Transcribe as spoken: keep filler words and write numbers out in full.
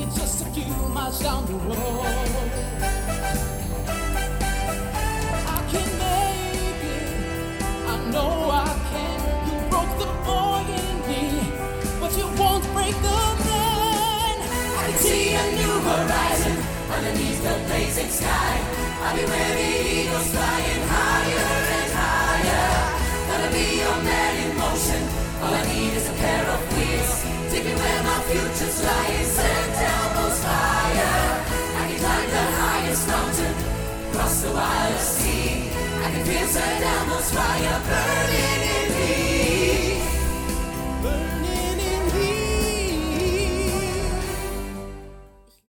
just a few miles down the road. I can make it, I know I can. You broke the boy in me, but you won't break the man. I can see a new horizon underneath the blazing sky. I'll be where the eagles flying higher and higher. Gonna be your man in motion. All I need is a pair of wheels. Take me where my future's lying. Set down those fire. I can climb the highest mountain, cross the wildest sea. I can feel set down those fire burning.